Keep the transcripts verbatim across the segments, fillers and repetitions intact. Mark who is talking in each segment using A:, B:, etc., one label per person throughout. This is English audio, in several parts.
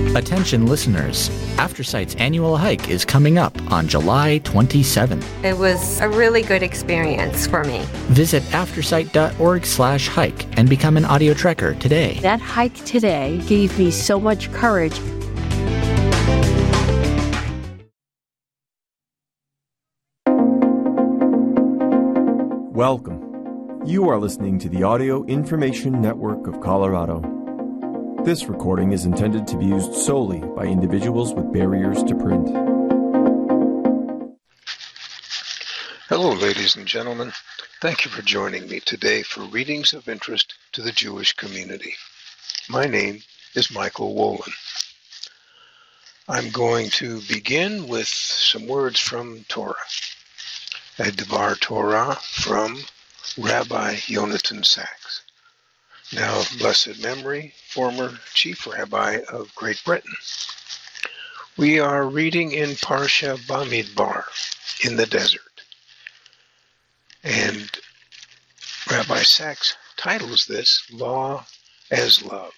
A: Attention listeners, AfterSight's annual hike is coming up on July twenty-seventh.
B: It was a really good experience for me.
A: Visit aftersight.org slash hike and become an audio trekker today.
C: That hike today gave me so much courage.
D: Welcome. You are listening to the Audio Information Network of Colorado. This recording is intended to be used solely by individuals with barriers to print.
E: Hello, ladies and gentlemen. Thank you for joining me today for readings of interest to the Jewish community. My name is Michael Wolin. I'm going to begin with some words from Torah. A Devar Torah from Rabbi Yonatan Sachs, now of blessed memory, former chief rabbi of Great Britain. We are reading in Parsha Bamidbar, in the desert. And Rabbi Sachs titles this Law as Love.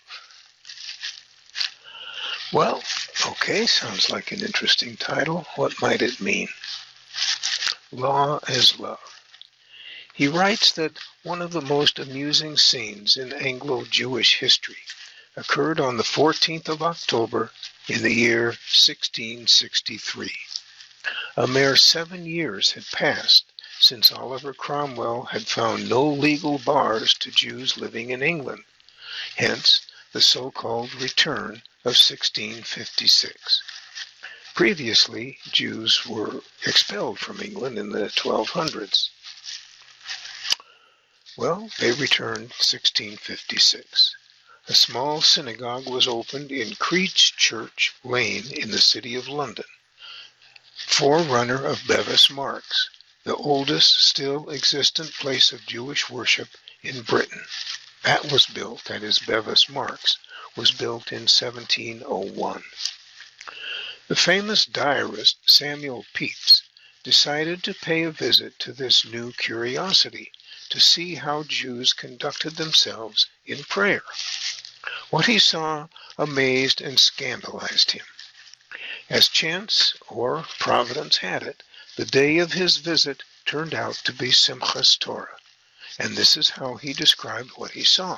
E: Well, okay, sounds like an interesting title. What might it mean? Law as Love. He writes that one of the most amusing scenes in Anglo-Jewish history occurred on the fourteenth of October in the year sixteen sixty-three. A mere seven years had passed since Oliver Cromwell had found no legal bars to Jews living in England, hence the so-called Return of sixteen fifty-six. Previously, Jews were expelled from England in the twelve hundreds. Well, they returned sixteen fifty-six. A small synagogue was opened in Creech Church Lane in the city of London, forerunner of Bevis Marks, the oldest still existent place of Jewish worship in Britain. That was built, that is Bevis Marks, was built in seventeen oh one. The famous diarist Samuel Pepys decided to pay a visit to this new curiosity to see how Jews conducted themselves in prayer. What he saw amazed and scandalized him. As chance or providence had it, the day of his visit turned out to be Simchas Torah, and this is how he described what he saw.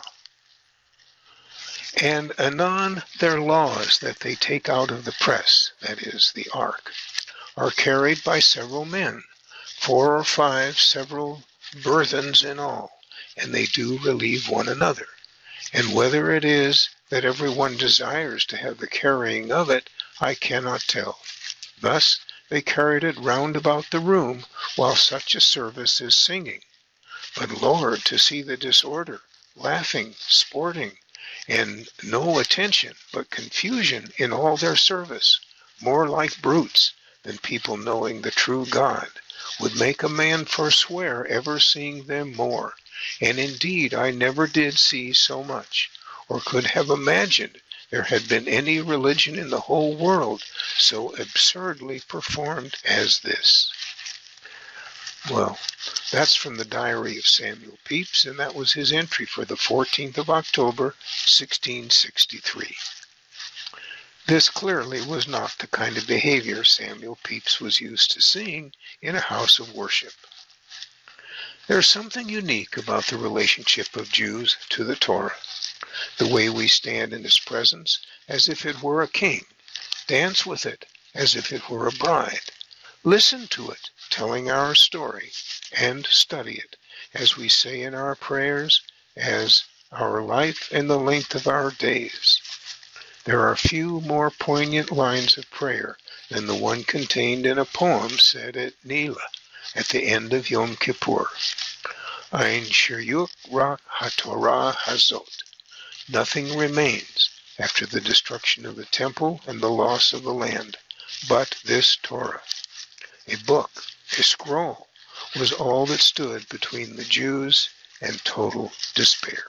E: And anon their laws that they take out of the press, that is, the ark, are carried by several men, four or five several burthens in all, and they do relieve one another. And whether it is that everyone desires to have the carrying of it, I cannot tell. Thus they carried it round about the room while such a service is singing. But Lord, to see the disorder, laughing, sporting, and no attention but confusion in all their service, more like brutes than people knowing the true God, would make a man forswear ever seeing them more. And indeed I never did see so much, or could have imagined there had been any religion in the whole world so absurdly performed as this. Well, that's from the diary of Samuel Pepys, and that was his entry for the fourteenth of October, sixteen sixty-three. This clearly was not the kind of behavior Samuel Pepys was used to seeing in a house of worship. There's something unique about the relationship of Jews to the Torah, the way we stand in its presence as if it were a king, dance with it as if it were a bride, listen to it telling our story, and study it, as we say in our prayers, as our life and the length of our days. There are few more poignant lines of prayer than the one contained in a poem said at Nila at the end of Yom Kippur. Ein shiryuk ra haTorah hazot. Nothing remains after the destruction of the temple and the loss of the land, but this Torah. A book, a scroll, was all that stood between the Jews and total despair.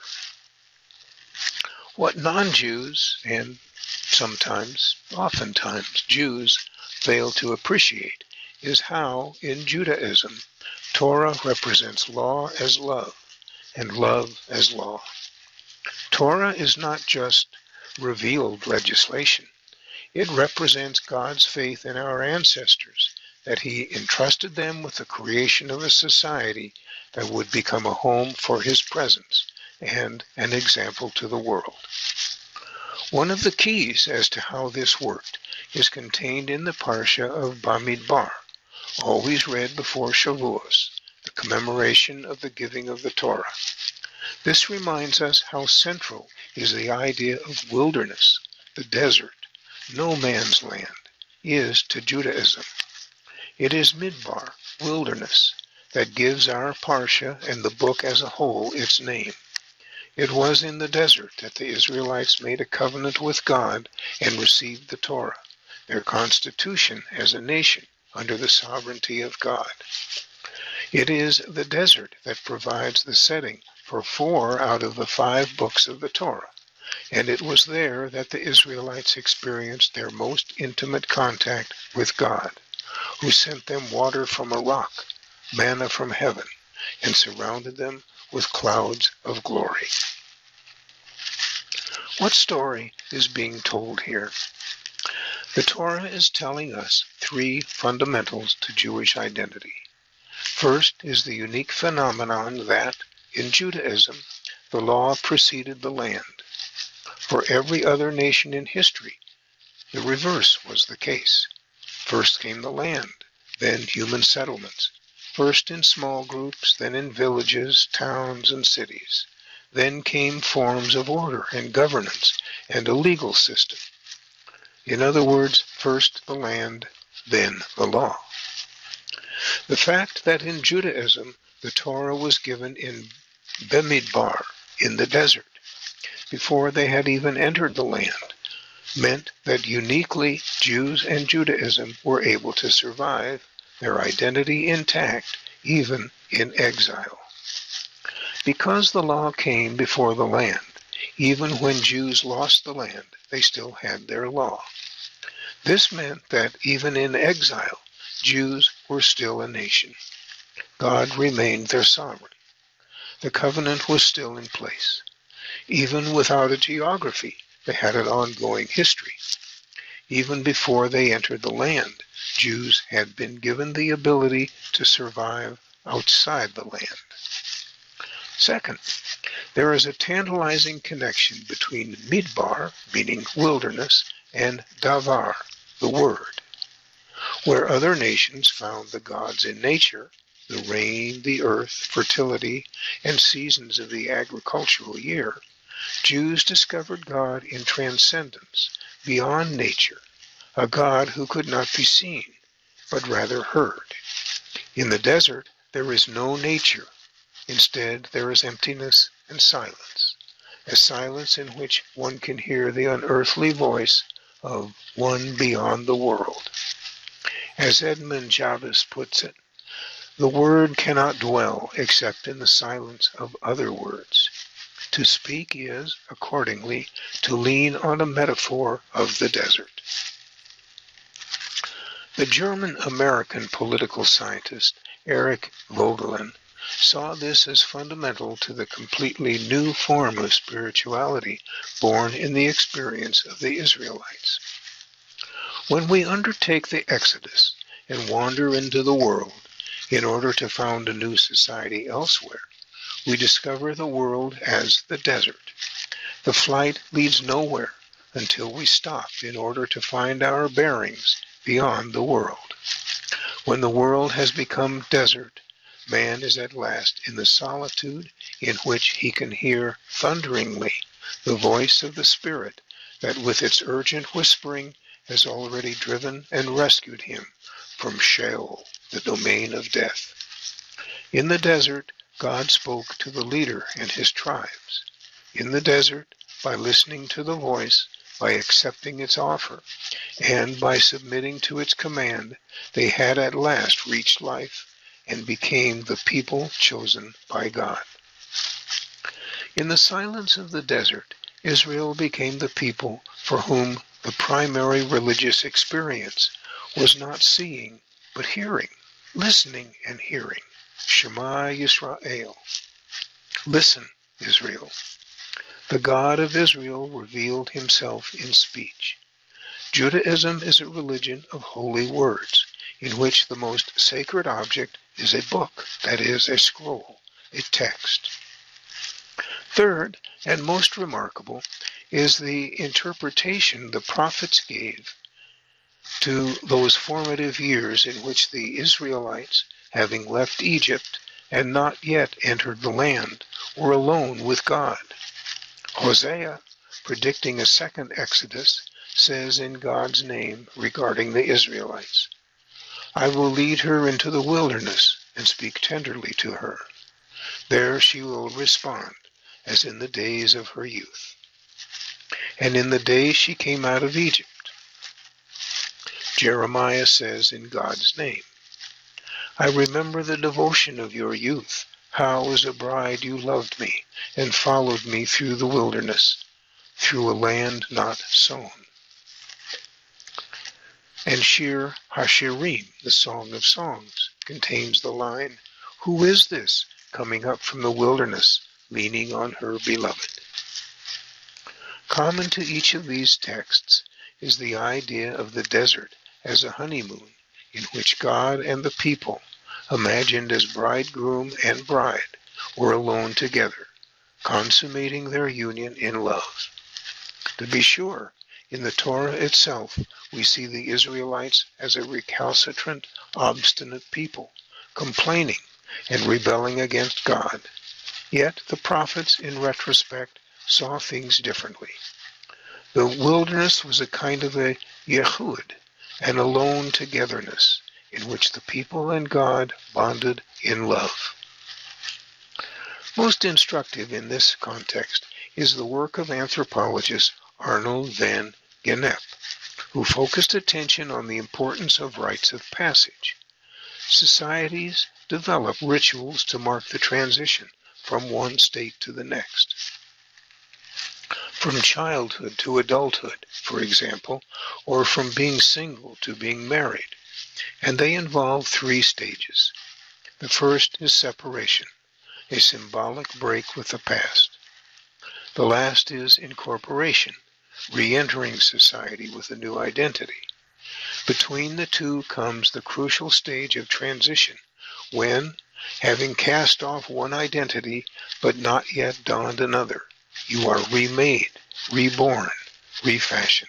E: What non-Jews, and sometimes, oftentimes, Jews fail to appreciate is how, in Judaism, Torah represents law as love, and love as law. Torah is not just revealed legislation. It represents God's faith in our ancestors, that he entrusted them with the creation of a society that would become a home for his presence and an example to the world. One of the keys as to how this worked is contained in the Parsha of Bamidbar, always read before Shavuos, the commemoration of the giving of the Torah. This reminds us how central is the idea of wilderness, the desert, no man's land, is to Judaism. It is Midbar, wilderness, that gives our Parsha and the book as a whole its name. It was in the desert that the Israelites made a covenant with God and received the Torah, their constitution as a nation under the sovereignty of God. It is the desert that provides the setting for four out of the five books of the Torah, and it was there that the Israelites experienced their most intimate contact with God, who sent them water from a rock, manna from heaven, and surrounded them with clouds of glory. What story is being told here? The Torah is telling us three fundamentals to Jewish identity. First is the unique phenomenon that, in Judaism, the law preceded the land. For every other nation in history, the reverse was the case. First came the land, then human settlements, first in small groups, then in villages, towns, and cities. Then came forms of order and governance and a legal system. In other words, first the land, then the law. The fact that in Judaism the Torah was given in Bamidbar, in the desert, before they had even entered the land, meant that uniquely Jews and Judaism were able to survive, their identity intact, even in exile. Because the law came before the land, even when Jews lost the land, they still had their law. This meant that even in exile, Jews were still a nation. God remained their sovereign. The covenant was still in place. Even without a geography, they had an ongoing history. Even before they entered the land, Jews had been given the ability to survive outside the land. Second, there is a tantalizing connection between Midbar, meaning wilderness, and Davar, the Word. Where other nations found the gods in nature, the rain, the earth, fertility, and seasons of the agricultural year, Jews discovered God in transcendence, beyond nature, a God who could not be seen, but rather heard. In the desert, there is no nature. Instead, there is emptiness and silence, a silence in which one can hear the unearthly voice of one beyond the world. As Edmund Jarvis puts it, the word cannot dwell except in the silence of other words. To speak is, accordingly, to lean on a metaphor of the desert. The German-American political scientist Eric Voegelin saw this as fundamental to the completely new form of spirituality born in the experience of the Israelites. When we undertake the Exodus and wander into the world in order to found a new society elsewhere, we discover the world as the desert. The flight leads nowhere until we stop in order to find our bearings beyond the world. When the world has become desert, man is at last in the solitude in which he can hear thunderingly the voice of the Spirit that with its urgent whispering has already driven and rescued him from Sheol, the domain of death. In the desert, God spoke to the leader and his tribes. In the desert, by listening to the voice, by accepting its offer, and by submitting to its command, they had at last reached life and became the people chosen by God. In the silence of the desert, Israel became the people for whom the primary religious experience was not seeing, but hearing, listening and hearing. Shema Yisrael. Listen, Israel. The God of Israel revealed himself in speech. Judaism is a religion of holy words, in which the most sacred object is a book, that is, a scroll, a text. Third, and most remarkable, is the interpretation the prophets gave to those formative years in which the Israelites, having left Egypt and not yet entered the land, were alone with God. Hosea, predicting a second Exodus, says in God's name regarding the Israelites, "I will lead her into the wilderness and speak tenderly to her. There she will respond, as in the days of her youth, and in the day she came out of Egypt." Jeremiah says in God's name, "I remember the devotion of your youth, how as a bride you loved me and followed me through the wilderness, through a land not sown." And Shir HaShirim, the Song of Songs, contains the line, "Who is this coming up from the wilderness, leaning on her beloved?" Common to each of these texts is the idea of the desert as a honeymoon in which God and the people, imagined as bridegroom and bride, were alone together, consummating their union in love. To be sure, in the Torah itself, we see the Israelites as a recalcitrant, obstinate people, complaining and rebelling against God. Yet the prophets, in retrospect, saw things differently. The wilderness was a kind of a yechud, an alone togetherness, in which the people and God bonded in love. Most instructive in this context is the work of anthropologist Arnold van Gennep, who focused attention on the importance of rites of passage. Societies develop rituals to mark the transition from one state to the next. From childhood to adulthood, for example, or from being single to being married, and they involve three stages. The first is separation, a symbolic break with the past. The last is incorporation, re-entering society with a new identity. Between the two comes the crucial stage of transition, when, having cast off one identity but not yet donned another, you are remade, reborn, refashioned.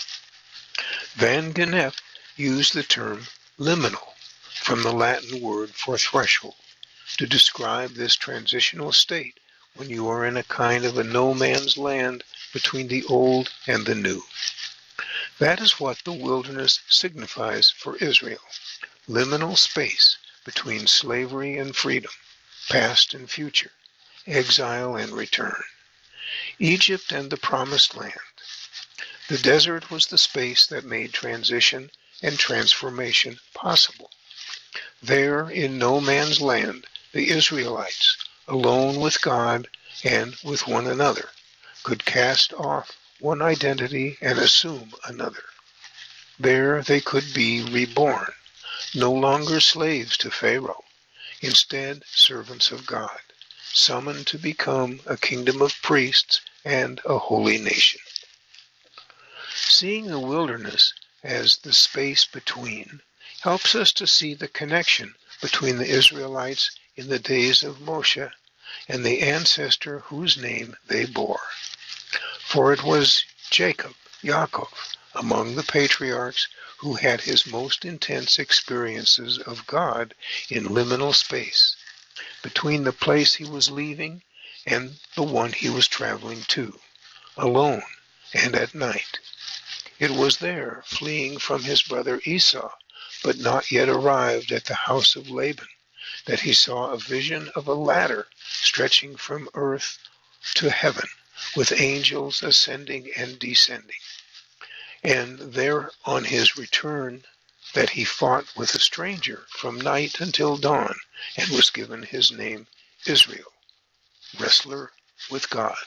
E: Van Gennep used the term liminal, from the Latin word for threshold, to describe this transitional state when you are in a kind of a no man's land between the old and the new. That is what the wilderness signifies for Israel, liminal space between slavery and freedom, past and future, exile and return. Egypt and the Promised Land. The desert was the space that made transition and transformation possible. There, in no man's land, the Israelites, alone with God and with one another, could cast off one identity and assume another. There they could be reborn, no longer slaves to Pharaoh, instead servants of God, summoned to become a kingdom of priests and a holy nation. Seeing the wilderness as the space between helps us to see the connection between the Israelites in the days of Moshe and the ancestor whose name they bore. For it was Jacob, Yaakov, among the patriarchs who had his most intense experiences of God in liminal space, between the place he was leaving and the one he was traveling to, alone and at night. It was there, fleeing from his brother Esau, but not yet arrived at the house of Laban, that he saw a vision of a ladder stretching from earth to heaven, with angels ascending and descending. And there on his return that he fought with a stranger from night until dawn, and was given his name Israel, wrestler with God.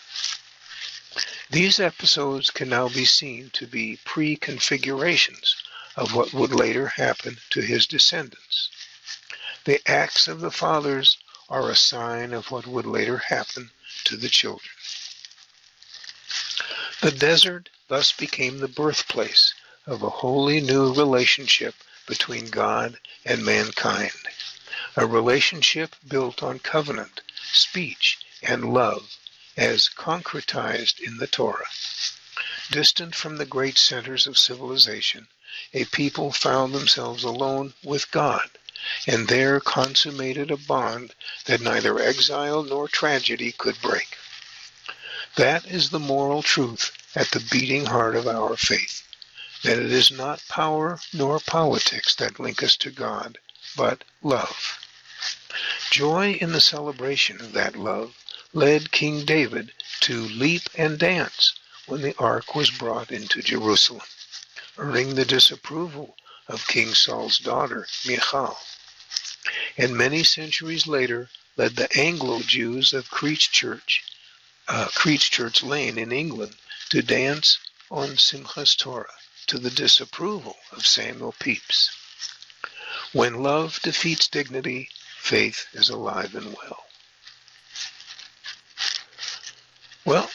E: These episodes can now be seen to be pre-configurations of what would later happen to his descendants. The acts of the fathers are a sign of what would later happen to the children. The desert thus became the birthplace of a wholly new relationship between God and mankind, a relationship built on covenant, speech, and love, as concretized in the Torah. Distant from the great centers of civilization, a people found themselves alone with God, and there consummated a bond that neither exile nor tragedy could break. That is the moral truth at the beating heart of our faith, that it is not power nor politics that link us to God, but love. Joy in the celebration of that love led King David to leap and dance when the ark was brought into Jerusalem, earning the disapproval of King Saul's daughter, Michal, and many centuries later led the Anglo-Jews of Christchurch, uh, Christchurch Lane in England to dance on Simchas Torah to the disapproval of Samuel Pepys. When love defeats dignity, faith is alive and well. Well,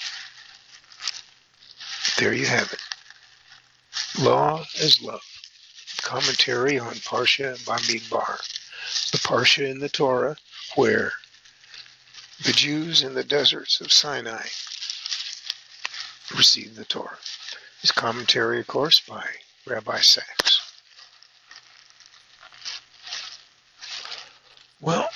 E: there you have it. Law as love. Commentary on Parsha Bamidbar, the Parsha in the Torah where the Jews in the deserts of Sinai received the Torah. This commentary, of course, by Rabbi Sachs. Well,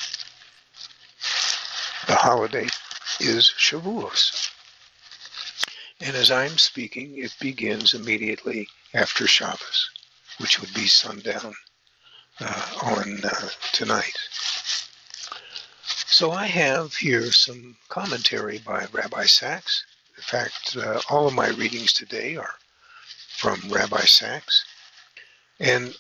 E: the holiday is Shavuos. And as I'm speaking, it begins immediately after Shabbos, which would be sundown uh, on uh, tonight. So I have here some commentary by Rabbi Sachs. In fact, uh, all of my readings today are from Rabbi Sachs. And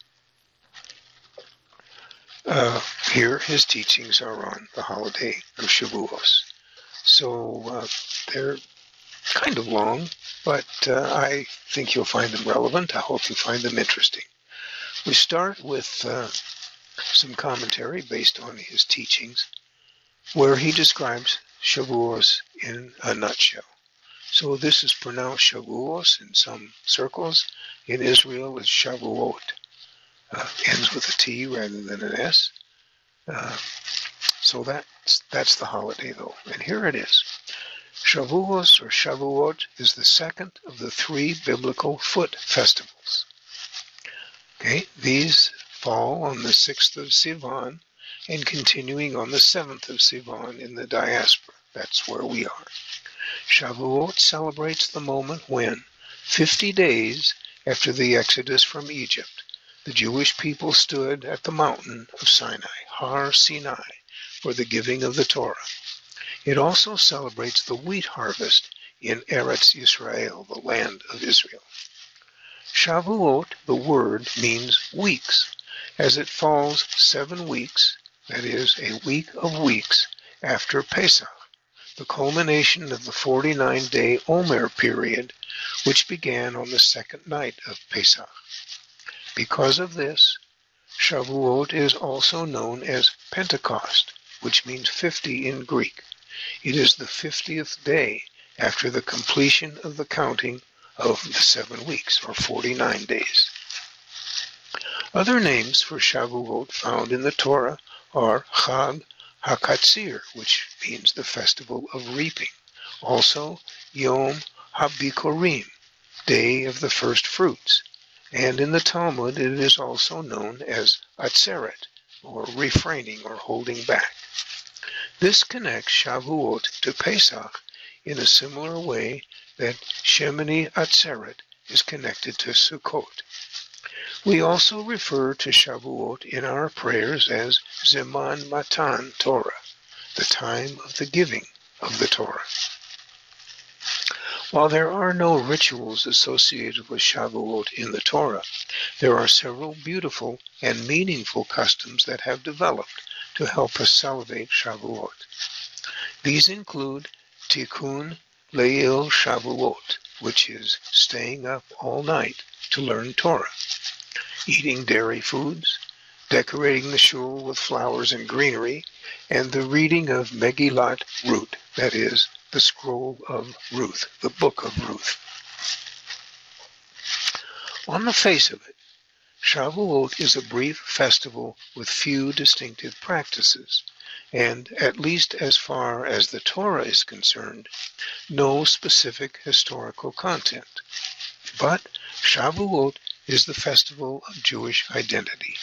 E: uh, here his teachings are on the holiday of Shavuos. So uh, they're kind of long, but uh, I think you'll find them relevant. I hope you find them interesting. We start with uh, some commentary based on his teachings, where he describes Shavuos in a nutshell. So this is pronounced Shavuos in some circles. In Israel, it's Shavuot. Uh, ends with a T rather than an S. Uh, so that's, that's the holiday, though. And here it is. Shavuos or Shavuot is the second of the three biblical foot festivals. Okay, these fall on the sixth of Sivan and continuing on the seventh of Sivan in the diaspora. That's where we are. Shavuot celebrates the moment when, fifty days after the exodus from Egypt, the Jewish people stood at the mountain of Sinai, Har Sinai, for the giving of the Torah. It also celebrates the wheat harvest in Eretz Yisrael, the land of Israel. Shavuot, the word, means weeks, as it falls seven weeks, that is, a week of weeks, after Pesach, the culmination of the forty-nine day Omer period, which began on the second night of Pesach. Because of this, Shavuot is also known as Pentecost, which means fifty in Greek. It is the fiftieth day after the completion of the counting of the seven weeks, or forty-nine days. Other names for Shavuot found in the Torah are Chag HaKatzir, which means the festival of reaping. Also, Yom HaBikurim, day of the first fruits. And in the Talmud, it is also known as Atzeret, or refraining or holding back. This connects Shavuot to Pesach in a similar way that Shemini Atzeret is connected to Sukkot. We also refer to Shavuot in our prayers as Zeman Matan Torah, the time of the giving of the Torah. While there are no rituals associated with Shavuot in the Torah, there are several beautiful and meaningful customs that have developed to help us celebrate Shavuot. These include Tikkun Leil Shavuot, which is staying up all night to learn Torah, eating dairy foods, decorating the shul with flowers and greenery, and the reading of Megillat Ruth, that is, the scroll of Ruth, the book of Ruth. On the face of it, Shavuot is a brief festival with few distinctive practices, and, at least as far as the Torah is concerned, no specific historical content. But Shavuot is the festival of Jewish identity.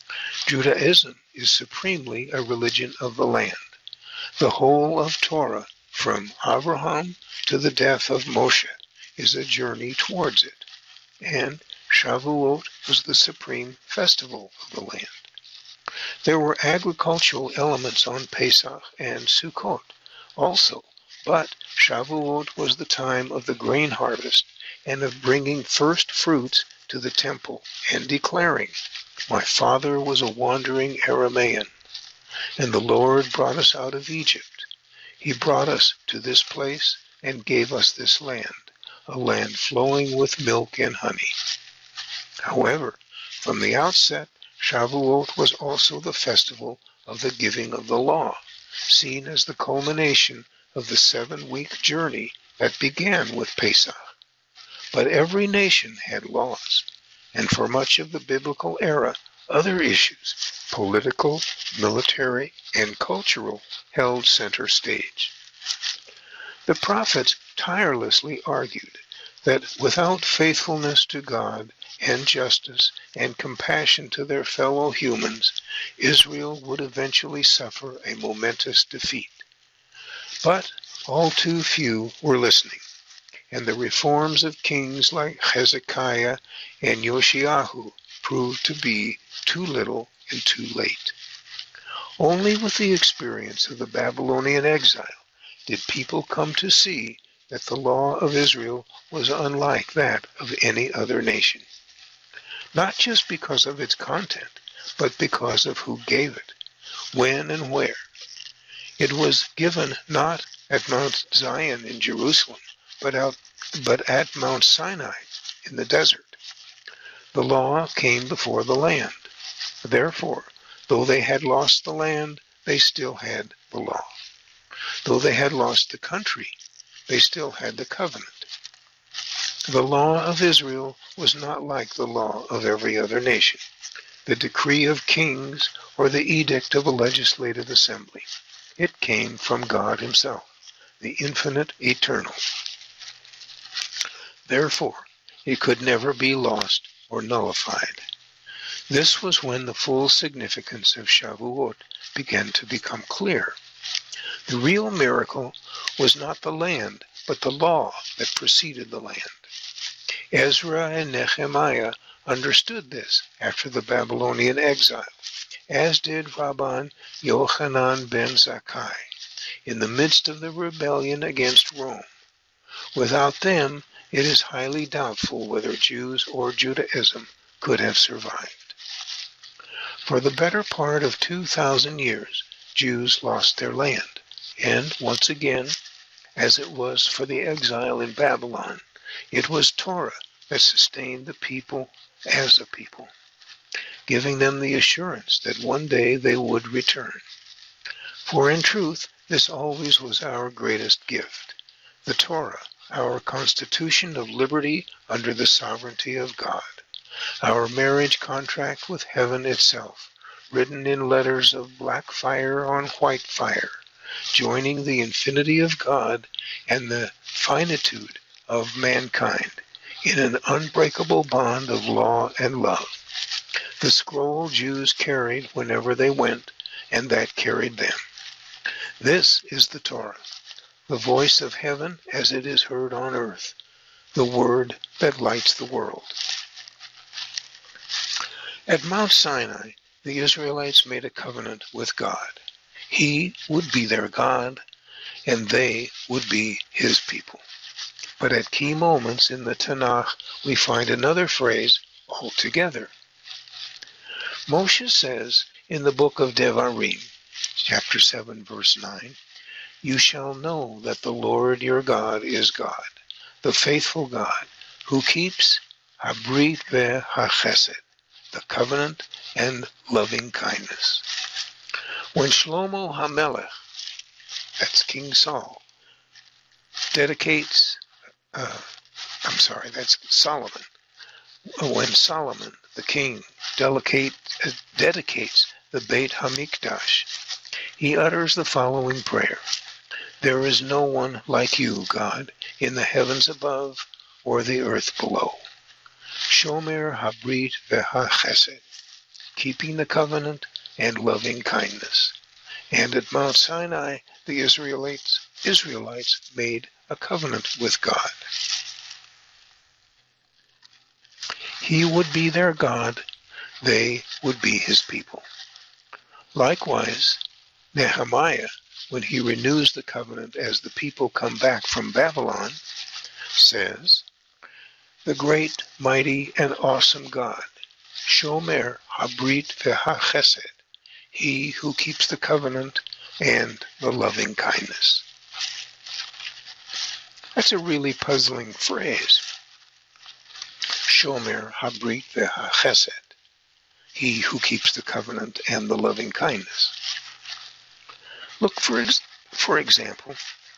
E: Judaism is supremely a religion of the land. The whole of Torah, from Abraham to the death of Moshe, is a journey towards it, and Shavuot was the supreme festival of the land. There were agricultural elements on Pesach and Sukkot also, but Shavuot was the time of the grain harvest and of bringing first fruits to the temple and declaring, "My father was a wandering Aramaean, and the Lord brought us out of Egypt. He brought us to this place and gave us this land, a land flowing with milk and honey." However, from the outset, Shavuot was also the festival of the giving of the law, seen as the culmination of the seven-week journey that began with Pesach. But every nation had laws, and for much of the biblical era, other issues, political, military, and cultural, held center stage. The prophets tirelessly argued that without faithfulness to God and justice and compassion to their fellow humans, Israel would eventually suffer a momentous defeat. But all too few were listening, and the reforms of kings like Hezekiah and Yoshiahu proved to be too little and too late. Only with the experience of the Babylonian exile did people come to see that the law of Israel was unlike that of any other nation. Not just because of its content, but because of who gave it, when and where. It was given not at Mount Zion in Jerusalem, but, out, but at Mount Sinai in the desert. The law came before the land. Therefore, though they had lost the land, they still had the law. Though they had lost the country, they still had the covenant. The law of Israel was not like the law of every other nation, the decree of kings, or the edict of a legislative assembly. It came from God himself, the infinite eternal. Therefore, it could never be lost or nullified. This was when the full significance of Shavuot began to become clear. The real miracle was not the land, but the law that preceded the land. Ezra and Nehemiah understood this after the Babylonian exile, as did Rabban Yochanan ben Zakkai, in the midst of the rebellion against Rome. Without them, it is highly doubtful whether Jews or Judaism could have survived. For the better part of two thousand years, Jews lost their land, and once again, as it was for the exile in Babylon, it was Torah that sustained the people as a people, giving them the assurance that one day they would return. For in truth, this always was our greatest gift, the Torah, our constitution of liberty under the sovereignty of God, our marriage contract with heaven itself, written in letters of black fire on white fire, joining the infinity of God and the finitude of mankind in an unbreakable bond of law and love. The scroll Jews carried whenever they went, and that carried them. This is the Torah, the voice of heaven as it is heard on earth, the word that lights the world. At Mount Sinai, the Israelites made a covenant with God. He would be their God, and they would be his people. But at key moments in the Tanakh, we find another phrase altogether. Moshe says in the book of Devarim, chapter seven, verse nine, "You shall know that the Lord your God is God, the faithful God, who keeps habrit ve'hachesed, the covenant and loving kindness." When Shlomo HaMelech, that's King Saul, dedicates, uh, I'm sorry, that's Solomon, when Solomon, the king, delicate, uh, dedicates the Beit HaMikdash, he utters the following prayer. There is no one like you, God, in the heavens above or the earth below. Shomer Habrit V'HaChesed, keeping the covenant and loving kindness. And at Mount Sinai, the Israelites, Israelites made a covenant with God. He would be their God, they would be his people. Likewise, Nehemiah, when he renews the covenant as the people come back from Babylon, says, the great, mighty, and awesome God, Shomer Habrit V'HaChesed, he who keeps the covenant and the loving kindness. That's a really puzzling phrase. Shomer Habrit V'HaChesed, he who keeps the covenant and the loving kindness. Look, for, ex for example,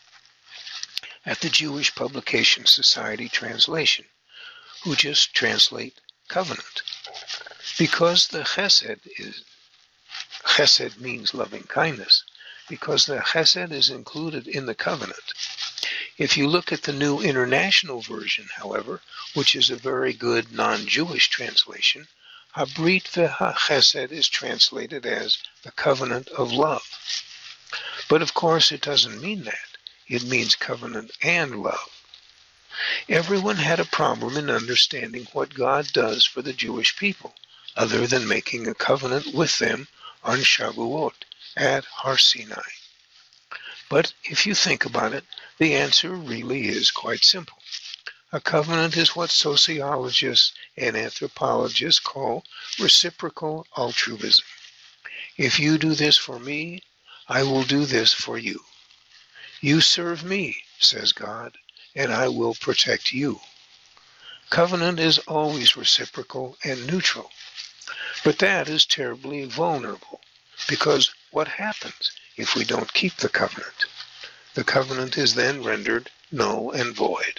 E: at the Jewish Publication Society translation, who just translate covenant. Because the chesed is, chesed means loving kindness, because the chesed is included in the covenant. If you look at the New International Version, however, which is a very good non-Jewish translation, Habrit V'HaChesed is translated as the covenant of love. But of course it doesn't mean that. It means covenant and love. Everyone had a problem in understanding what God does for the Jewish people, other than making a covenant with them on Shavuot at Har Sinai. But if you think about it, the answer really is quite simple. A covenant is what sociologists and anthropologists call reciprocal altruism. If you do this for me, I will do this for you. You serve me, says God, and I will protect you. Covenant is always reciprocal and neutral. But that is terribly vulnerable, because what happens if we don't keep the covenant? The covenant is then rendered null and void.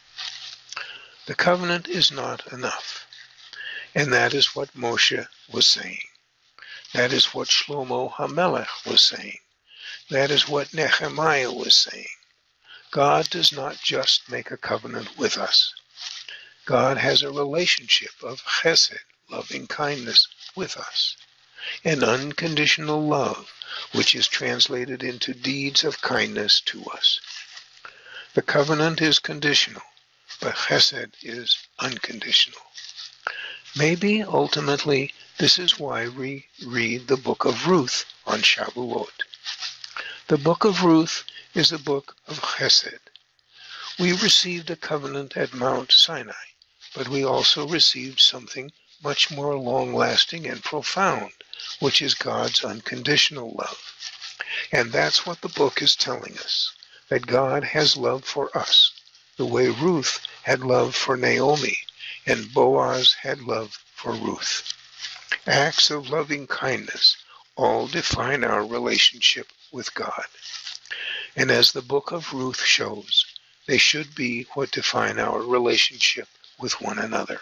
E: The covenant is not enough. And that is what Moshe was saying. That is what Shlomo HaMelech was saying. That is what Nehemiah was saying. God does not just make a covenant with us. God has a relationship of chesed, loving kindness, with us. An unconditional love, which is translated into deeds of kindness to us. The covenant is conditional, but chesed is unconditional. Maybe ultimately this is why we read the book of Ruth on Shavuot. The book of Ruth is a book of chesed. We received a covenant at Mount Sinai, but we also received something much more long-lasting and profound, which is God's unconditional love. And that's what the book is telling us, that God has love for us, the way Ruth had love for Naomi, and Boaz had love for Ruth. Acts of loving kindness all define our relationship with God. And as the book of Ruth shows, they should be what define our relationship with one another.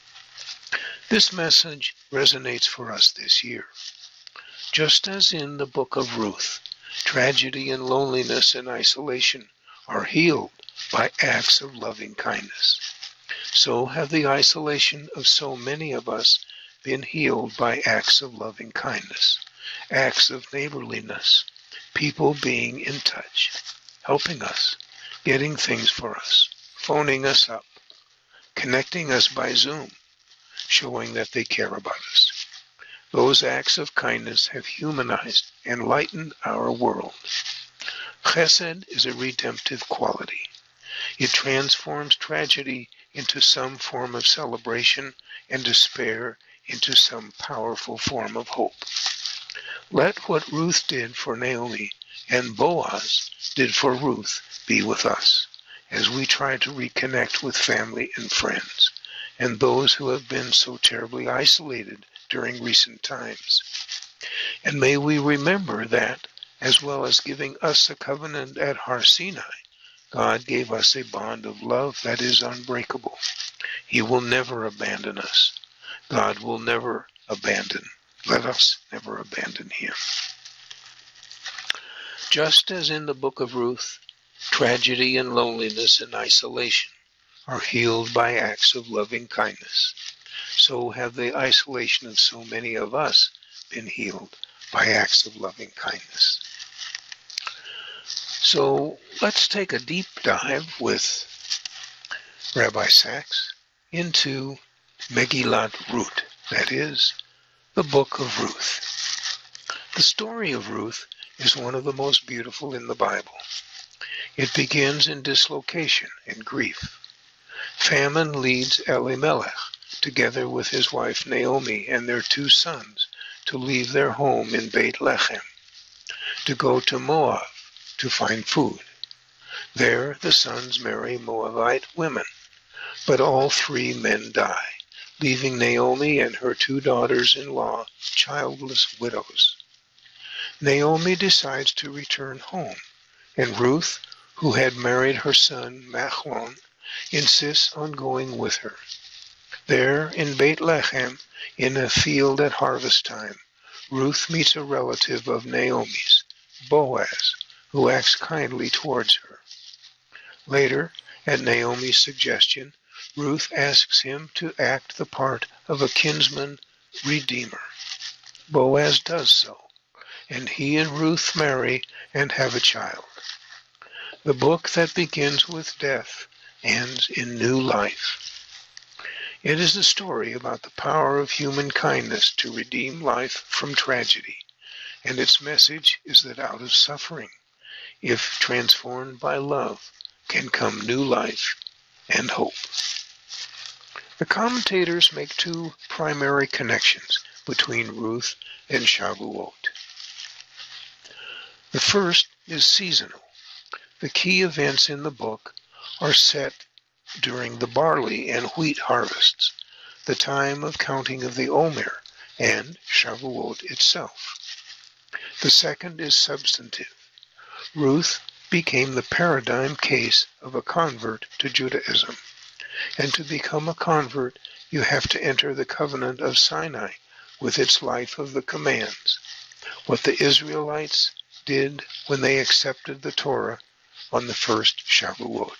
E: This message resonates for us this year. Just as in the book of Ruth, tragedy and loneliness and isolation are healed by acts of loving kindness, so have the isolation of so many of us been healed by acts of loving kindness, acts of neighborliness, people being in touch, helping us, getting things for us, phoning us up, connecting us by Zoom, showing that they care about us. Those acts of kindness have humanized and lightened our world. Chesed is a redemptive quality. It transforms tragedy into some form of celebration and despair into some powerful form of hope. Let what Ruth did for Naomi and Boaz did for Ruth be with us as we try to reconnect with family and friends and those who have been so terribly isolated during recent times. And may we remember that, as well as giving us a covenant at Har Sinai, God gave us a bond of love that is unbreakable. He will never abandon us. God will never abandon. Let us never abandon him. Just as in the book of Ruth, tragedy and loneliness and isolation are healed by acts of loving kindness, so have the isolation of so many of us been healed by acts of loving kindness. So let's take a deep dive with Rabbi Sacks into Megillat Ruth, that is, the book of Ruth. The story of Ruth is one of the most beautiful in the Bible. It begins in dislocation and grief. Famine leads Elimelech, together with his wife Naomi and their two sons, to leave their home in Beit Lechem, to go to Moab to find food. There the sons marry Moabite women, but all three men die, leaving Naomi and her two daughters-in-law childless widows. Naomi decides to return home, and Ruth, who had married her son Machlon, insists on going with her. There in Beit Lechem, in a field at harvest time, Ruth meets a relative of Naomi's, Boaz, who acts kindly towards her. Later, at Naomi's suggestion, Ruth asks him to act the part of a kinsman redeemer. Boaz does so, and he and Ruth marry and have a child. The book that begins with death ends in new life. It is a story about the power of human kindness to redeem life from tragedy, and its message is that out of suffering, if transformed by love, can come new life and hope. The commentators make two primary connections between Ruth and Shavuot. The first is seasonal. The key events in the book are set during the barley and wheat harvests, the time of counting of the Omer, and Shavuot itself. The second is substantive. Ruth became the paradigm case of a convert to Judaism. And to become a convert, you have to enter the covenant of Sinai with its life of the commands, what the Israelites did when they accepted the Torah on the first Shavuot.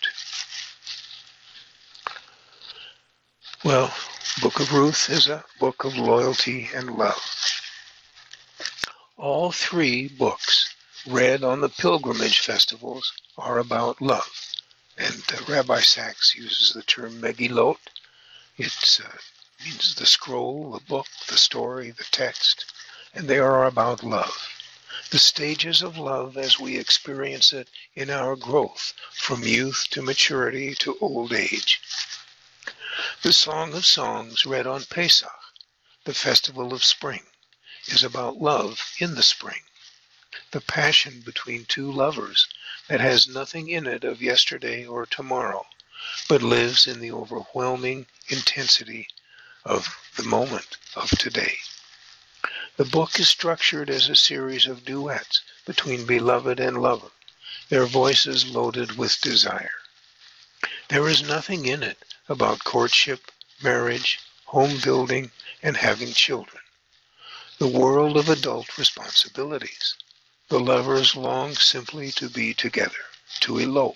E: Well, Book of Ruth is a book of loyalty and love. All three books read on the pilgrimage festivals are about love. And uh, Rabbi Sacks uses the term Megillot. It uh, means the scroll, the book, the story, the text, and they are about love. The stages of love as we experience it in our growth from youth to maturity to old age. The Song of Songs read on Pesach, the festival of spring, is about love in the spring. The passion between two lovers that has nothing in it of yesterday or tomorrow, but lives in the overwhelming intensity of the moment of today. The book is structured as a series of duets between beloved and lover, their voices loaded with desire. There is nothing in it about courtship, marriage, home building, and having children. The world of adult responsibilities. The lovers long simply to be together, to elope.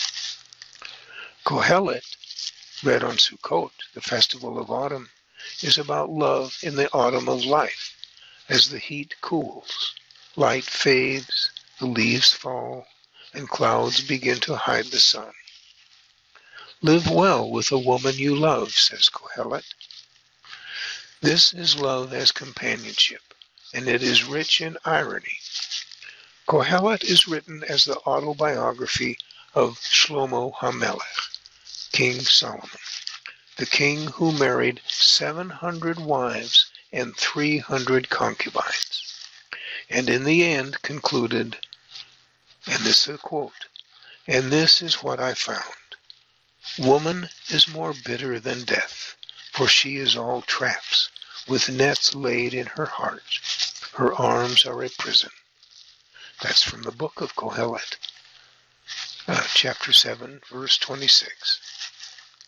E: Kohelet, read on Sukkot, the festival of autumn, is about love in the autumn of life, as the heat cools, light fades, the leaves fall, and clouds begin to hide the sun. Live well with a woman you love, says Kohelet. This is love as companionship, and it is rich in irony. Kohelet is written as the autobiography of Shlomo HaMelech, King Solomon, the king who married seven hundred wives and three hundred concubines, and in the end concluded, and this is a quote, "And this is what I found. Woman is more bitter than death, for she is all traps, with nets laid in her heart. Her arms are a prison." That's from the book of Kohelet, uh, chapter seven, verse twenty-six.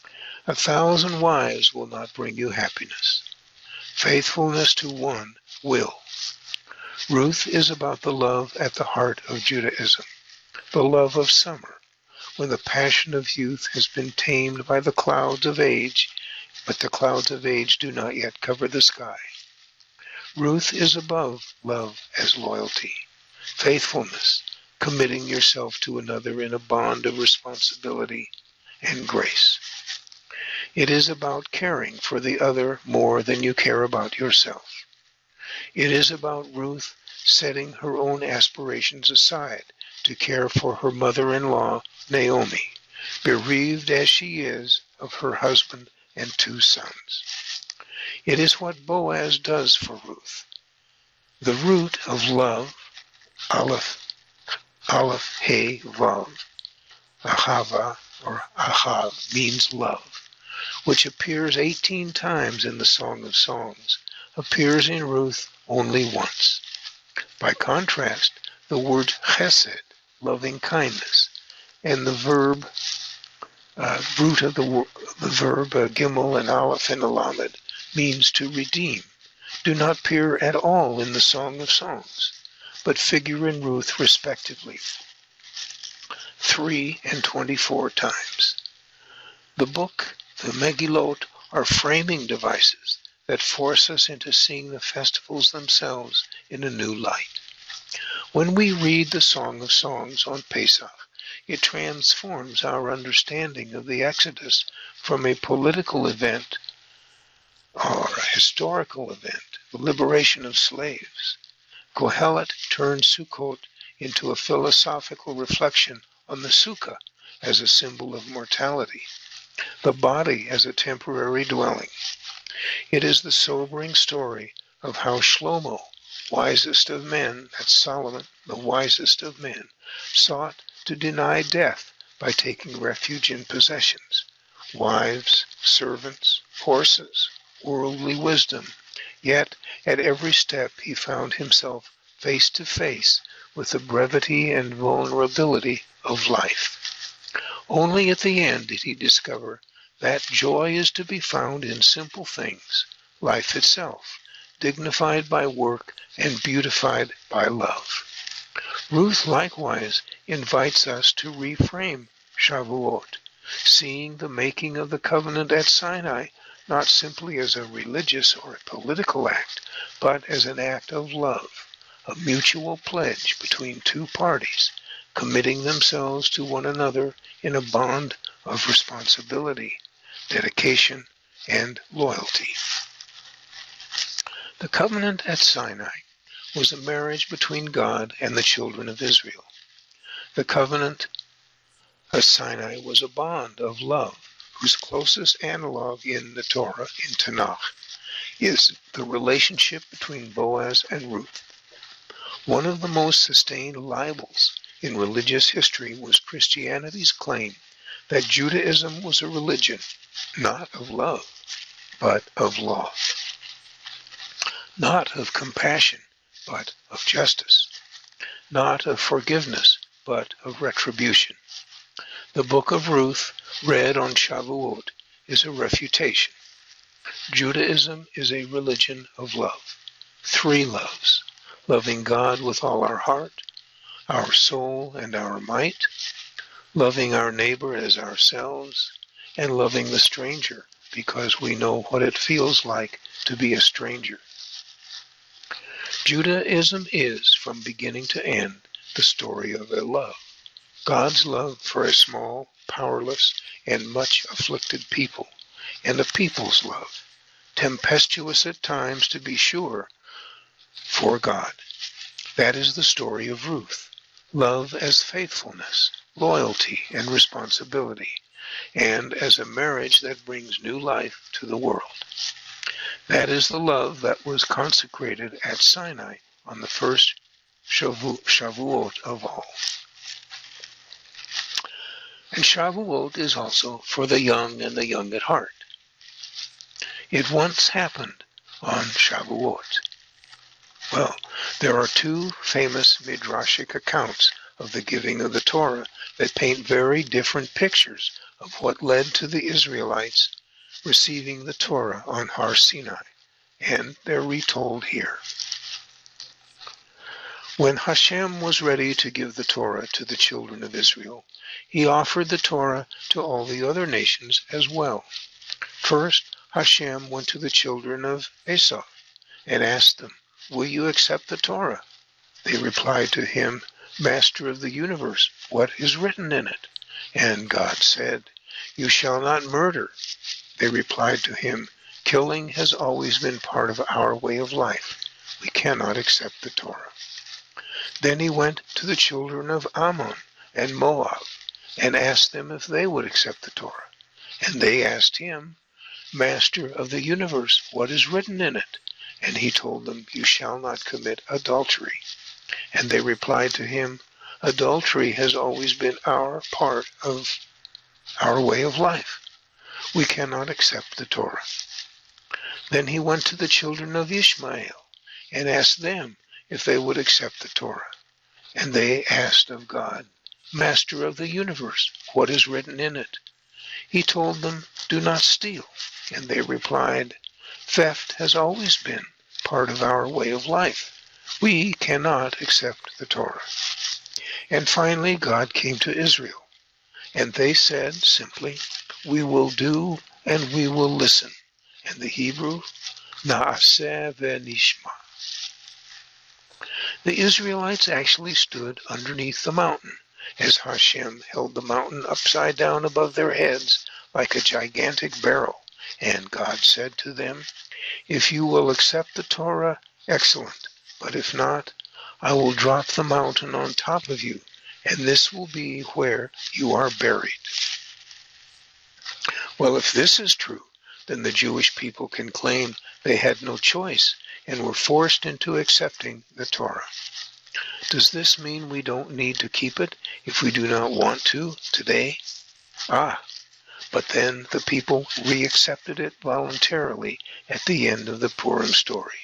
E: A thousand wives will not bring you happiness. Faithfulness to one will. Ruth is about the love at the heart of Judaism, the love of summer, when the passion of youth has been tamed by the clouds of age, but the clouds of age do not yet cover the sky. Ruth is above love as loyalty, faithfulness, committing yourself to another in a bond of responsibility and grace. It is about caring for the other more than you care about yourself. It is about Ruth setting her own aspirations aside to care for her mother-in-law, Naomi, bereaved as she is of her husband and two sons. It is what Boaz does for Ruth. The root of love, Aleph, Aleph, He, Vav, Ahava, or Ahav, means love, which appears eighteen times in the Song of Songs, appears in Ruth only once. By contrast, the word chesed, loving kindness, and the verb, uh, root of the, the verb, uh, gimel and aleph and alamed, means to redeem, do not appear at all in the Song of Songs, but figure in Ruth respectively, three and twenty-four times. The book, the Megillot, are framing devices that force us into seeing the festivals themselves in a new light. When we read the Song of Songs on Pesach, it transforms our understanding of the Exodus from a political event or a historical event, the liberation of slaves. Kohelet turns Sukkot into a philosophical reflection on the Sukkah as a symbol of mortality, the body as a temporary dwelling. It is the sobering story of how Shlomo, wisest of men, that's Solomon, the wisest of men, sought to deny death by taking refuge in possessions, wives, servants, horses, worldly wisdom. Yet at every step he found himself face to face with the brevity and vulnerability of life. Only at the end did he discover that joy is to be found in simple things, life itself, dignified by work and beautified by love. Ruth likewise invites us to reframe Shavuot, seeing the making of the covenant at Sinai not simply as a religious or a political act, but as an act of love, a mutual pledge between two parties, committing themselves to one another in a bond of responsibility, dedication, and loyalty. The covenant at Sinai was a marriage between God and the children of Israel. The covenant at Sinai was a bond of love, whose closest analog in the Torah, in Tanakh, is the relationship between Boaz and Ruth. One of the most sustained libels in religious history was Christianity's claim that Judaism was a religion not of love, but of law, not of compassion, but of justice, not of forgiveness, but of retribution. The book of Ruth, read on Shavuot, is a refutation. Judaism is a religion of love, three loves: loving God with all our heart, our soul, and our might, loving our neighbor as ourselves, and loving the stranger because we know what it feels like to be a stranger. Judaism is, from beginning to end, the story of a love. God's love for a small, powerless, and much afflicted people, and a people's love, tempestuous at times to be sure, for God. That is the story of Ruth. Love as faithfulness, loyalty, and responsibility, and as a marriage that brings new life to the world. That is the love that was consecrated at Sinai on the first Shavu- Shavuot of all. And Shavuot is also for the young and the young at heart. It once happened on Shavuot. Well, there are two famous midrashic accounts of the giving of the Torah that paint very different pictures of what led to the Israelites receiving the Torah on Har Sinai, and they're retold here. When Hashem was ready to give the Torah to the children of Israel, he offered the Torah to all the other nations as well. First, Hashem went to the children of Esau and asked them, "Will you accept the Torah?" They replied to him, "Master of the universe, what is written in it?" And God said, "You shall not murder." They replied to him, "Killing has always been part of our way of life. We cannot accept the Torah." Then he went to the children of Ammon and Moab and asked them if they would accept the Torah. And they asked him, "Master of the universe, what is written in it?" And he told them, "You shall not commit adultery." And they replied to him, "Adultery has always been our part of our way of life. We cannot accept the Torah." Then he went to the children of Ishmael and asked them if they would accept the Torah. And they asked of God, "Master of the universe, what is written in it?" He told them, "Do not steal." And they replied, "Theft has always been part of our way of life. We cannot accept the Torah." And finally, God came to Israel, and they said simply, "We will do and we will listen." And the Hebrew, Na'aseh v'nishma. The Israelites actually stood underneath the mountain, as Hashem held the mountain upside down above their heads like a gigantic barrel. And God said to them, "If you will accept the Torah, excellent. But if not, I will drop the mountain on top of you, and this will be where you are buried." Well, if this is true, then the Jewish people can claim they had no choice and were forced into accepting the Torah. Does this mean we don't need to keep it if we do not want to today? Ah, but then the people re-accepted it voluntarily at the end of the Purim story.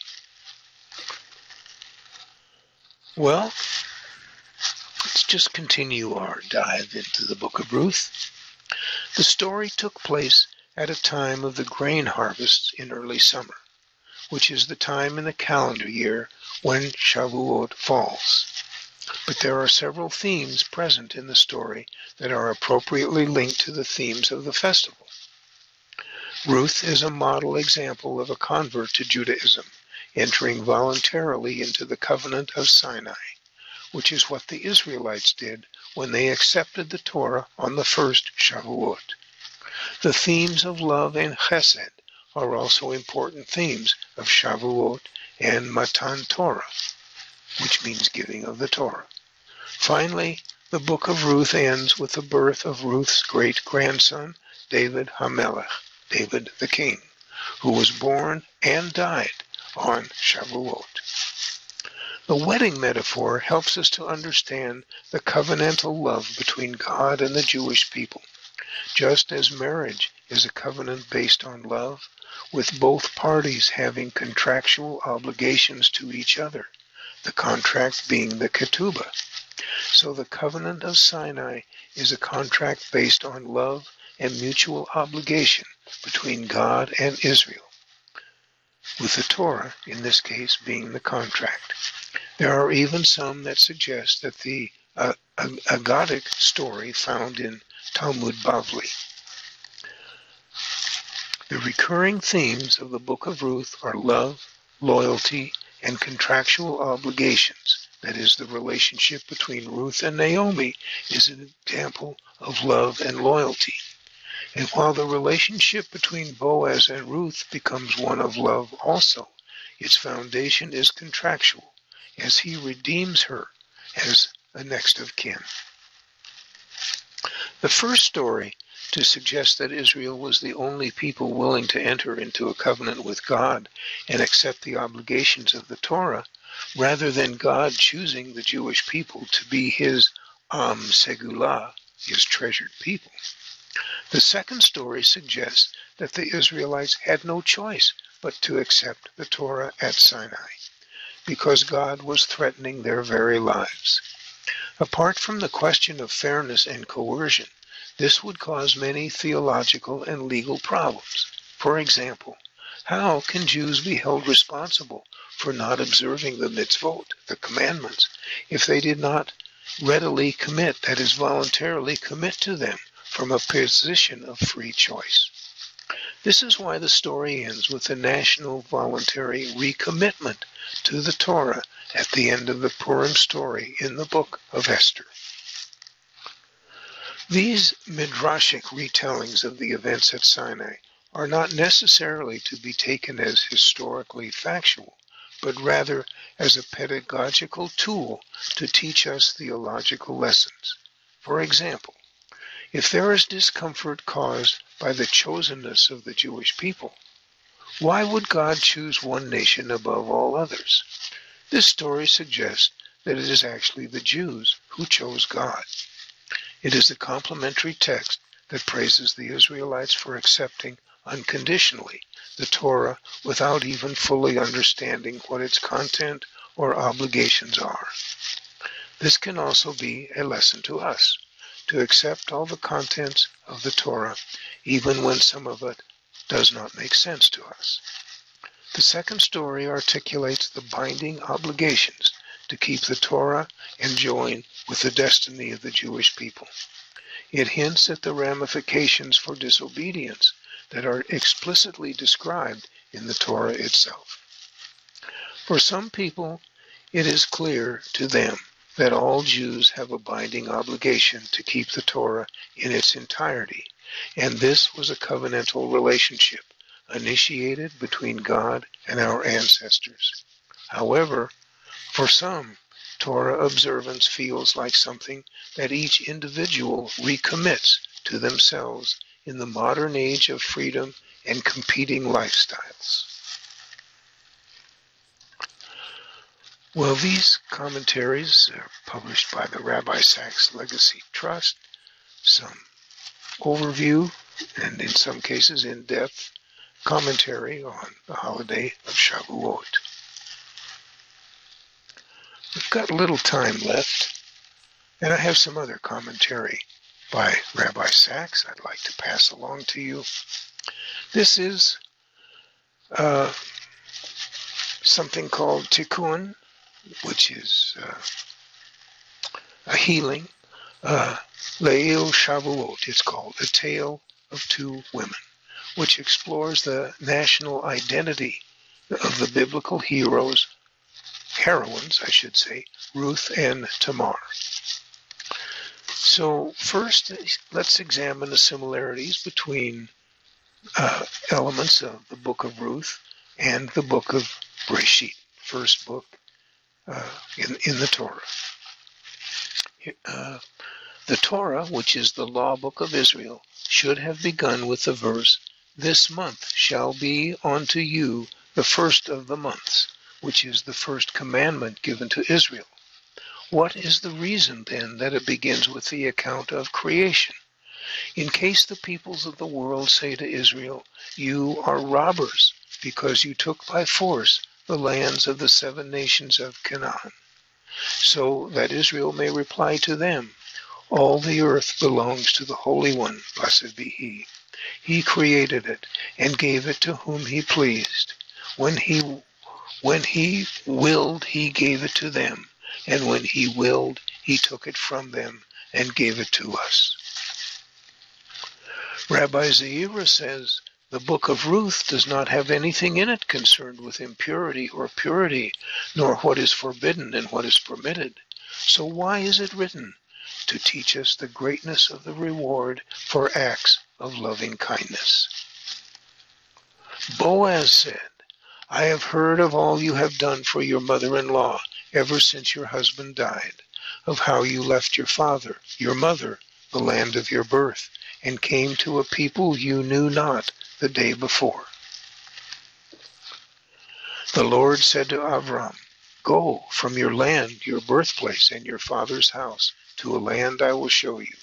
E: Well, let's just continue our dive into the book of Ruth. The story took place at a time of the grain harvests in early summer, which is the time in the calendar year when Shavuot falls. But there are several themes present in the story that are appropriately linked to the themes of the festival. Ruth is a model example of a convert to Judaism, entering voluntarily into the covenant of Sinai, which is what the Israelites did when they accepted the Torah on the first Shavuot. The themes of love and chesed are also important themes of Shavuot and Matan Torah, which means giving of the Torah. Finally, the book of Ruth ends with the birth of Ruth's great-grandson, David HaMelech, David the king, who was born and died on Shavuot. The wedding metaphor helps us to understand the covenantal love between God and the Jewish people. Just as marriage is a covenant based on love, with both parties having contractual obligations to each other, the contract being the ketubah. So the covenant of Sinai is a contract based on love and mutual obligation between God and Israel, with the Torah, in this case, being the contract. There are even some that suggest that the uh, Agadic story found in Talmud Bavli. The recurring themes of the book of Ruth are love, loyalty, and contractual obligations. That is, the relationship between Ruth and Naomi is an example of love and loyalty. And while the relationship between Boaz and Ruth becomes one of love also, its foundation is contractual, as he redeems her as a next of kin. The first story to suggest that Israel was the only people willing to enter into a covenant with God and accept the obligations of the Torah, rather than God choosing the Jewish people to be his Am Segulah, his treasured people. The second story suggests that the Israelites had no choice but to accept the Torah at Sinai, because God was threatening their very lives. Apart from the question of fairness and coercion, this would cause many theological and legal problems. For example, how can Jews be held responsible for not observing the mitzvot, the commandments, if they did not readily commit, that is, voluntarily commit to them from a position of free choice? This is why the story ends with a national voluntary recommitment to the Torah at the end of the Purim story in the book of Esther. These midrashic retellings of the events at Sinai are not necessarily to be taken as historically factual, but rather as a pedagogical tool to teach us theological lessons. For example, if there is discomfort caused by the chosenness of the Jewish people, why would God choose one nation above all others? This story suggests that it is actually the Jews who chose God. It is the complementary text that praises the Israelites for accepting unconditionally the Torah without even fully understanding what its content or obligations are. This can also be a lesson to us, to accept all the contents of the Torah, even when some of it does not make sense to us. The second story articulates the binding obligations to keep the Torah and join with the destiny of the Jewish people. It hints at the ramifications for disobedience that are explicitly described in the Torah itself. For some people, it is clear to them that all Jews have a binding obligation to keep the Torah in its entirety, and this was a covenantal relationship initiated between God and our ancestors. However, for some, Torah observance feels like something that each individual recommits to themselves in the modern age of freedom and competing lifestyles. Well, these commentaries are published by the Rabbi Sacks Legacy Trust, some overview, and in some cases in-depth commentary on the holiday of Shavuot. We've got a little time left, and I have some other commentary by Rabbi Sacks I'd like to pass along to you. This is uh, something called Tikkun, which is uh, a healing. Uh, Leil Shavuot, it's called, A Tale of Two Women, which explores the national identity of the biblical heroes, heroines, I should say, Ruth and Tamar. So first, let's examine the similarities between uh, elements of the book of Ruth and the book of Breshit, first book uh, in, in the Torah. Uh, the Torah, which is the law book of Israel, should have begun with the verse, "This month shall be unto you the first of the months," which is the first commandment given to Israel. What is the reason, then, that it begins with the account of creation? In case the peoples of the world say to Israel, "You are robbers, because you took by force the lands of the seven nations of Canaan," so that Israel may reply to them, "All the earth belongs to the Holy One, blessed be He. He created it and gave it to whom He pleased. When He, when He willed, He gave it to them. And when He willed, He took it from them and gave it to us." Rabbi Zeira says, the book of Ruth does not have anything in it concerned with impurity or purity, nor what is forbidden and what is permitted. So why is it written? To teach us the greatness of the reward for acts of loving kindness. Boaz said, "I have heard of all you have done for your mother-in-law ever since your husband died, of how you left your father, your mother, the land of your birth, and came to a people you knew not the day before. The Lord said to Avram, 'Go from your land, your birthplace, and your father's house, to a land I will show you.'"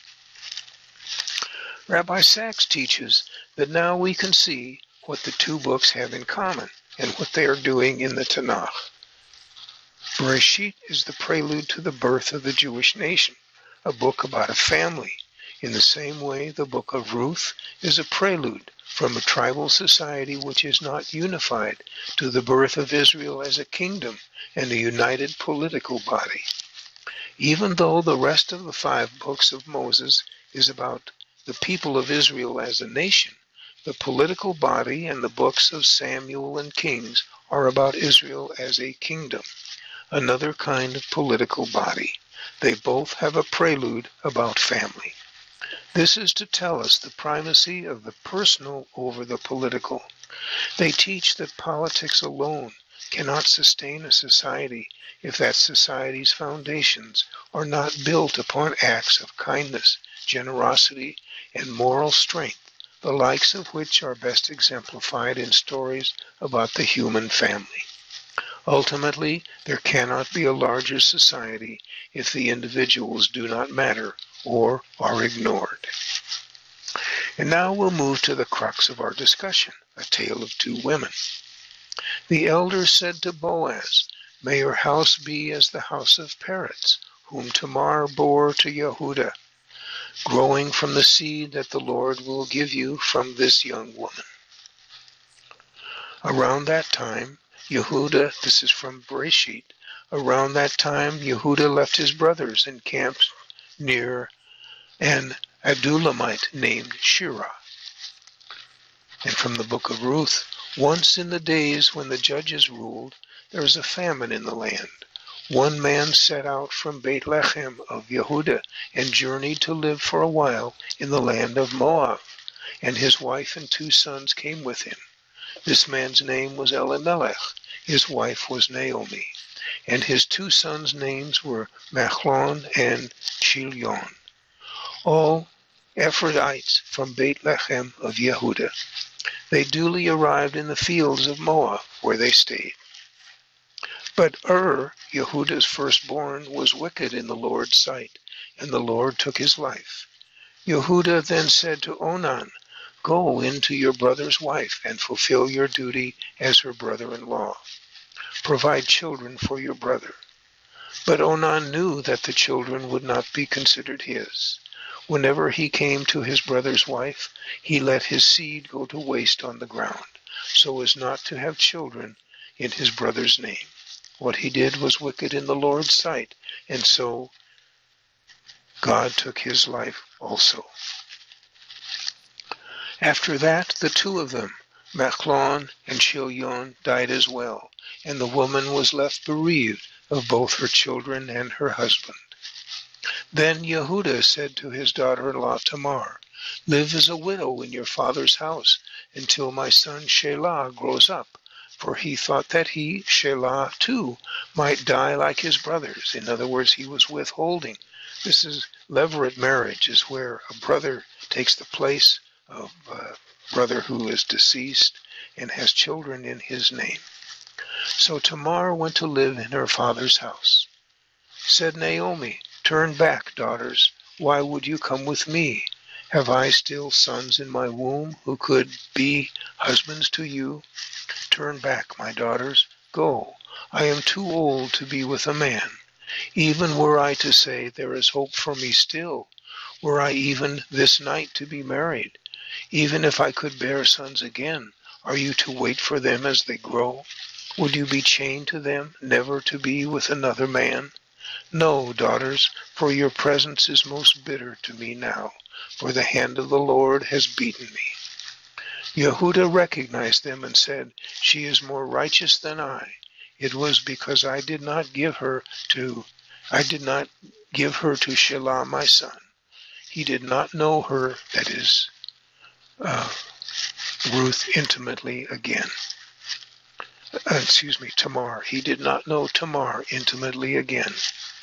E: Rabbi Sacks teaches that now we can see what the two books have in common and what they are doing in the Tanakh. Bereshit is the prelude to the birth of the Jewish nation, a book about a family. In the same way, the book of Ruth is a prelude from a tribal society which is not unified to the birth of Israel as a kingdom and a united political body. Even though the rest of the five books of Moses is about the people of Israel as a nation, the political body and the books of Samuel and Kings are about Israel as a kingdom, another kind of political body. They both have a prelude about family. This is to tell us the primacy of the personal over the political. They teach that politics alone cannot sustain a society if that society's foundations are not built upon acts of kindness, generosity, and moral strength, the likes of which are best exemplified in stories about the human family. Ultimately, there cannot be a larger society if the individuals do not matter or are ignored. And now we'll move to the crux of our discussion, a tale of two women. The elder said to Boaz, "May your house be as the house of Peretz, whom Tamar bore to Yehudah, growing from the seed that the Lord will give you from this young woman." Around that time, Yehudah, this is from Bereshit, around that time Yehudah left his brothers and camped near an Adullamite named Shirah. And from the book of Ruth, once in the days when the judges ruled, there was a famine in the land. One man set out from Beit Lechem of Yehudah and journeyed to live for a while in the land of Moab, and his wife and two sons came with him. This man's name was Elimelech, his wife was Naomi, and his two sons' names were Machlon and Chilion, all Ephraites from Beit Lechem of Yehudah. They duly arrived in the fields of Moab, where they stayed. But Ur, Yehudah's firstborn, was wicked in the Lord's sight, and the Lord took his life. Yehudah then said to Onan, "Go into your brother's wife and fulfill your duty as her brother-in-law. Provide children for your brother." But Onan knew that the children would not be considered his. Whenever he came to his brother's wife, he let his seed go to waste on the ground, so as not to have children in his brother's name. What he did was wicked in the Lord's sight, and so God took his life also. After that, the two of them, Machlon and Chilion, died as well, and the woman was left bereaved of both her children and her husband. Then Yehudah said to his daughter-in-law Tamar, "Live as a widow in your father's house until my son Shelah grows up," for he thought that he, Shelah, too, might die like his brothers. In other words, he was withholding. This is levirate marriage, is where a brother takes the place of a brother who is deceased and has children in his name. So Tamar went to live in her father's house. Said Naomi, "Turn back, daughters. Why would you come with me? Have I still sons in my womb who could be husbands to you? Turn back, my daughters. Go. I am too old to be with a man. Even were I to say, there is hope for me still, were I even this night to be married, even if I could bear sons again, are you to wait for them as they grow? Would you be chained to them, never to be with another man? No, daughters, for your presence is most bitter to me now, for the hand of the Lord has beaten me." Yehudah recognized them and said, "She is more righteous than I. It was because I did not give her to I did not give her to Shelah my son. He did not know her, that is, uh, Ruth, intimately again. Uh, excuse me, Tamar. He did not know Tamar intimately again.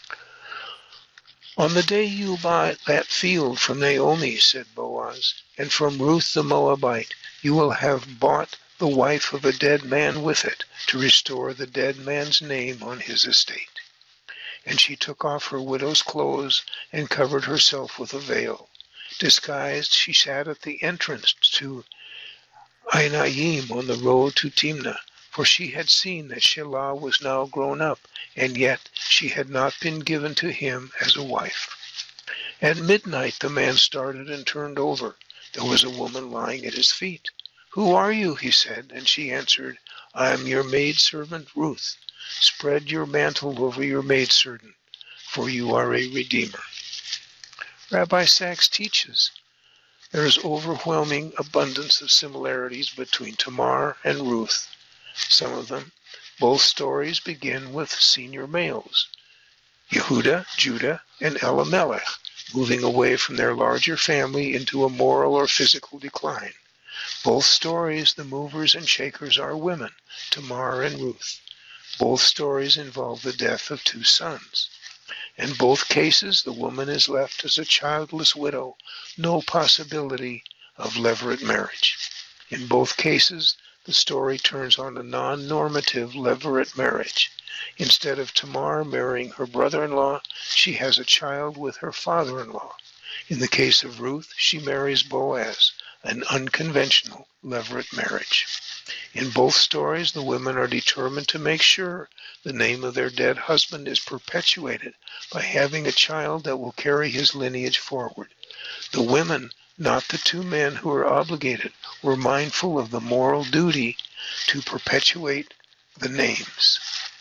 E: On the day you buy that field from Naomi, said Boaz, and from Ruth the Moabite, you will have bought the wife of a dead man with it, to restore the dead man's name on his estate. And she took off her widow's clothes and covered herself with a veil. Disguised, she sat at the entrance to Einayim on the road to Timnah, for she had seen that Shelah was now grown up, and yet she had not been given to him as a wife. At midnight the man started and turned over. There was a woman lying at his feet. "Who are you?" he said, and she answered, "I am your maidservant Ruth. Spread your mantle over your maidservant, for you are a redeemer." Rabbi Sachs teaches there is overwhelming abundance of similarities between Tamar and Ruth. Some of them, both stories begin with senior males, Yehuda, Judah, and Elimelech, moving away from their larger family into a moral or physical decline. Both stories, the movers and shakers are women, Tamar and Ruth. Both stories involve the death of two sons. In both cases, the woman is left as a childless widow, no possibility of levirate marriage. In both cases, the story turns on a non-normative levirate marriage. Instead of Tamar marrying her brother-in-law, she has a child with her father-in-law. In the case of Ruth, she marries Boaz, an unconventional levirate marriage. In both stories, the women are determined to make sure the name of their dead husband is perpetuated by having a child that will carry his lineage forward. The women, not the two men who are obligated, were mindful of the moral duty to perpetuate the names.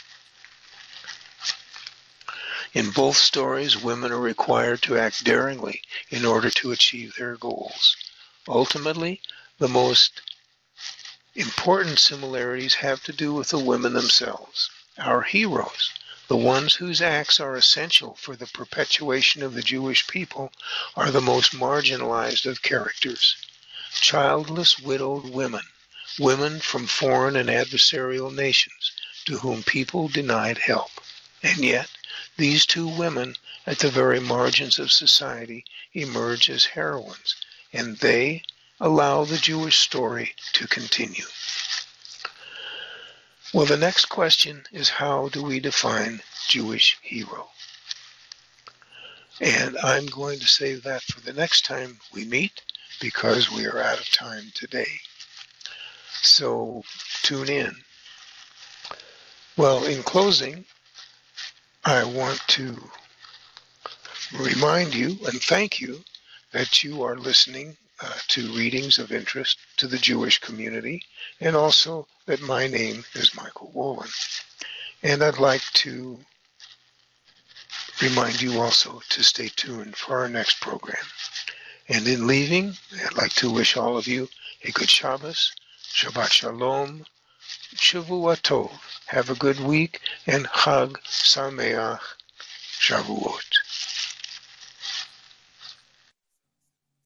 E: In both stories, women are required to act daringly in order to achieve their goals. Ultimately, the most important similarities have to do with the women themselves. Our heroes, the ones whose acts are essential for the perpetuation of the Jewish people, are the most marginalized of characters. Childless, widowed women, women from foreign and adversarial nations to whom people denied help. And yet, these two women, at the very margins of society, emerge as heroines, and they allow the Jewish story to continue. Well, the next question is, how do we define Jewish hero? And I'm going to save that for the next time we meet, because we are out of time today. So tune in. Well, in closing, I want to remind you and thank you that you are listening uh, to readings of interest to the Jewish community, and also that my name is Michael Wolin. And I'd like to remind you also to stay tuned for our next program. And in leaving, I'd like to wish all of you a good Shabbos, Shabbat Shalom, Shavua Tov. Have a good week, and Chag Sameach Shavuot.